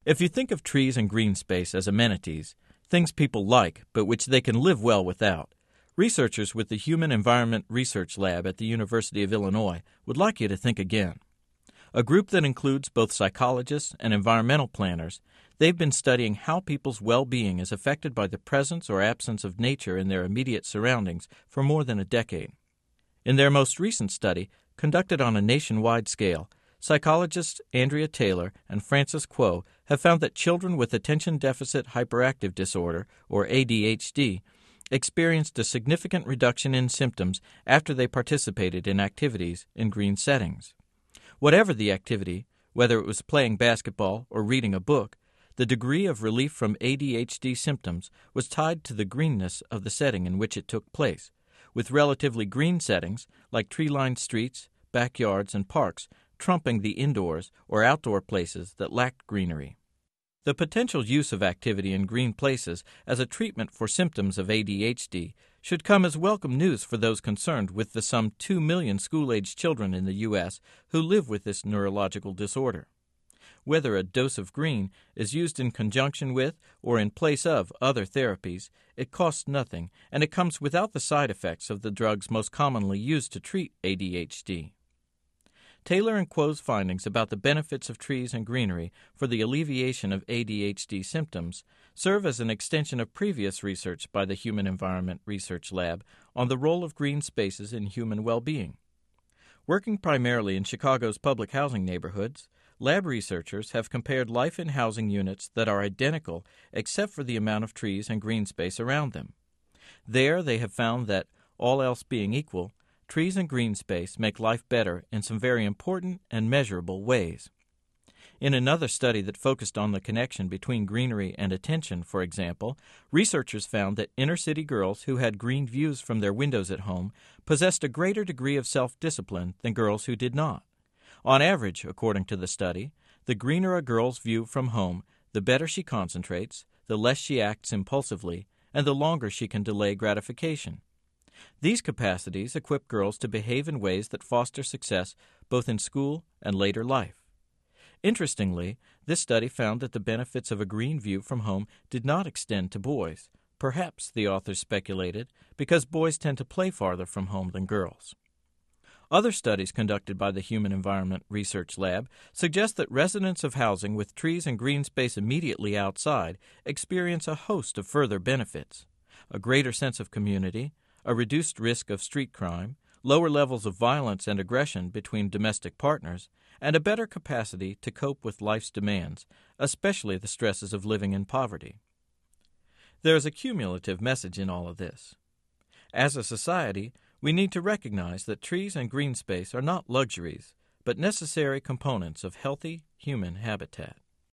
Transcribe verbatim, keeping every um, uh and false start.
If you think of trees and green space as amenities, things people like but which they can live well without, researchers with the Human Environment Research Lab at the University of Illinois would like you to think again. A group that includes both psychologists and environmental planners, they've been studying how people's well-being is affected by the presence or absence of nature in their immediate surroundings for more than a decade. In their most recent study, conducted on a nationwide scale, psychologists Andrea Taylor and Frances Kuo have found that children with attention deficit hyperactive disorder, or A D H D, experienced a significant reduction in symptoms after they participated in activities in green settings. Whatever the activity, whether it was playing basketball or reading a book, the degree of relief from A D H D symptoms was tied to the greenness of the setting in which it took place, with relatively green settings like tree-lined streets, backyards, and parks trumping the indoors or outdoor places that lacked greenery. The potential use of activity in green places as a treatment for symptoms of A D H D should come as welcome news for those concerned with the some two million school-aged children in the U S who live with this neurological disorder. Whether a dose of green is used in conjunction with or in place of other therapies, it costs nothing, and it comes without the side effects of the drugs most commonly used to treat A D H D. Taylor and Kuo's findings about the benefits of trees and greenery for the alleviation of A D H D symptoms serve as an extension of previous research by the Human Environment Research Lab on the role of green spaces in human well-being. Working primarily in Chicago's public housing neighborhoods, lab researchers have compared life in housing units that are identical except for the amount of trees and green space around them. There they have found that, all else being equal, trees and green space make life better in some very important and measurable ways. In another study that focused on the connection between greenery and attention, for example, researchers found that inner-city girls who had green views from their windows at home possessed a greater degree of self-discipline than girls who did not. On average, according to the study, the greener a girl's view from home, the better she concentrates, the less she acts impulsively, and the longer she can delay gratification. These capacities equip girls to behave in ways that foster success both in school and later life. Interestingly, this study found that the benefits of a green view from home did not extend to boys, perhaps, the authors speculated, because boys tend to play farther from home than girls. Other studies conducted by the Human Environment Research Lab suggest that residents of housing with trees and green space immediately outside experience a host of further benefits: a greater sense of community, a reduced risk of street crime, lower levels of violence and aggression between domestic partners, and a better capacity to cope with life's demands, especially the stresses of living in poverty. There is a cumulative message in all of this. As a society, we need to recognize that trees and green space are not luxuries, but necessary components of healthy human habitat.